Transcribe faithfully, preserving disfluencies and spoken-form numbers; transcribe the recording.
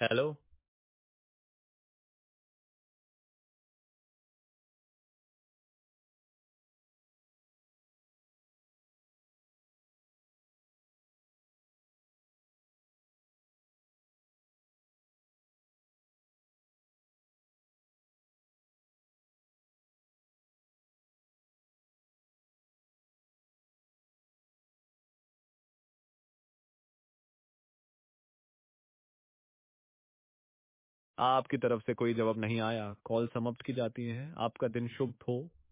Hello. आपकी तरफ से कोई जवाब नहीं आया, कॉल समाप्त की जाती है। आपका दिन शुभ हो।